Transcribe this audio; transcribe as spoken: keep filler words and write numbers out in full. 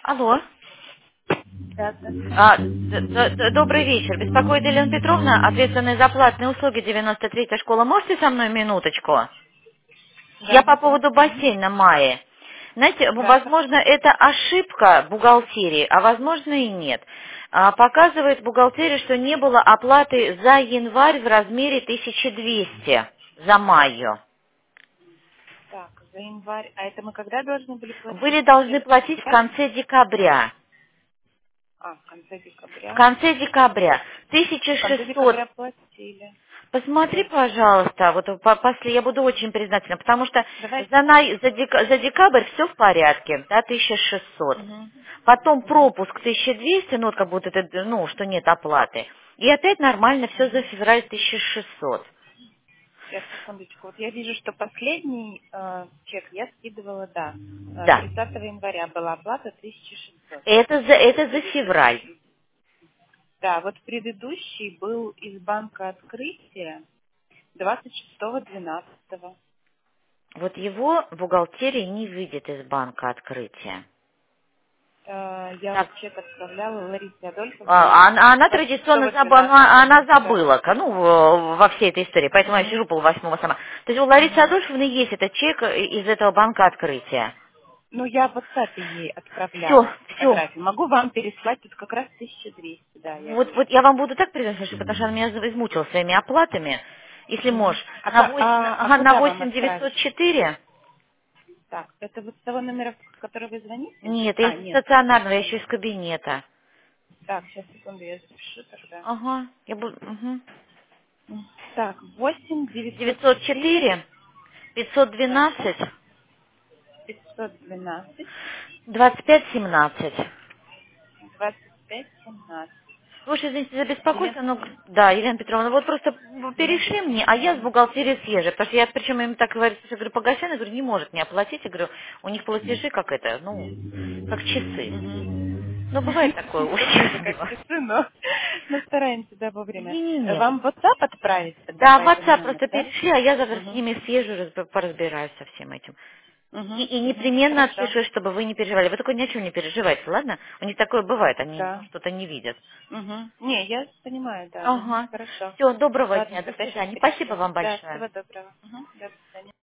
Алло. Да, здравствуйте. А, д- д- д- добрый вечер. Беспокоит Елена Петровна, ответственная за платные услуги девяносто третья школа. Можете со мной минуточку? Я Да, по могу. поводу Мгм. бассейна Майи. Знаете, в- Да, возможно, это ошибка бухгалтерии, а возможно и нет. А, Показывает бухгалтерия, что не было оплаты за январь в размере тысяча двести за майю. так, за январь. А это мы когда должны были платить? Были должны Чек платить в взять? конце декабря. А, в конце В декабря. конце декабря. В конце тысяча шестьсот. декабря платили. Посмотри, Сейчас. пожалуйста, вот по- после я буду очень признательна, потому что Давайте. за, най- за, дека- за декабрь все в порядке, да, тысяча шестьсот. Угу. Потом Угу. пропуск тысяча двести, ну, вот как будто это, ну, что нет оплаты. И опять нормально все за Угу. февраль тысяча шестьсот. Сейчас, секундочку. Вот я вижу, что последний э, чек я скидывала, да. Э, Да. тридцатого января была оплата тысяча шестьсот. Это за, это за февраль. Предыдущий. Да, вот предыдущий был из банка открытия двадцать шестого двенадцатого. Вот его бухгалтерия не видит из банка открытия. Э, Я Так, вот чек отправляла Ларисе Адольфовне а, она, она двадцать традиционно шестого забыла, ну, а- двенадцатого. она Да. забыла, ка- ну, в- во всей этой истории, поэтому я Угу. сижу полвосьмого сама. То есть у Ларисы Угу. Адольфовны есть этот чек э, из этого банка открытия. Ну, я в WhatsApp ей Все, отправляла все. фотографии. Могу вам переслать, тут как раз тысяча двести, да, я Вот, вот вижу. я вам буду так признаться, что потому что она меня измучила своими оплатами. Если Мгм. можешь, А, на ка- восемь, а, а ага, на куда вам восемь отправить? девятьсот четыре. Так, это вот с того номера, с которого вы звоните? Нет, я А, из нет. стационарного, я еще из кабинета. Так, сейчас, секунду, я запишу тогда. Ага, я буду, угу. М. Так, восемь девятьсот девятьсот четыре. четыре, пятьсот Так, так, двенадцать, пятьсот двенадцать, двадцать пять семнадцать. двадцать пять семнадцать. Вы уж извините за Елена. беспокойство, но да, Елена Петровна, вот просто Мгм. перешли мне, а я с бухгалтерией съезжу, потому что я, причем им так говорю, что я говорю, погашен, я говорю, не может не оплатить, я говорю, у них платежи как это, ну, как часы. Мгм. Ну, бывает такое, Не то чтобы как ущербно. часы, но, но стараемся, да, вовремя. Не-не-не. Вам в WhatsApp отправить тогда Да, по в этому WhatsApp номеру, просто да? перешли, а я завтра с Угу. ними съезжу, разб- поразбираюсь со всем этим. И, Угу. и Угу. непременно Хорошо. отпишу, чтобы вы не переживали. Вы только ни о чем не переживайте, ладно? У них такое бывает, они ну, Да. что-то не видят. Угу. Не, я понимаю, да. Угу. Ага. Хорошо. Все, доброго Ладно, дня, до тогда сейчас свидания. Спасибо перешлю. вам Да, большое. всего доброго. Угу. До свидания.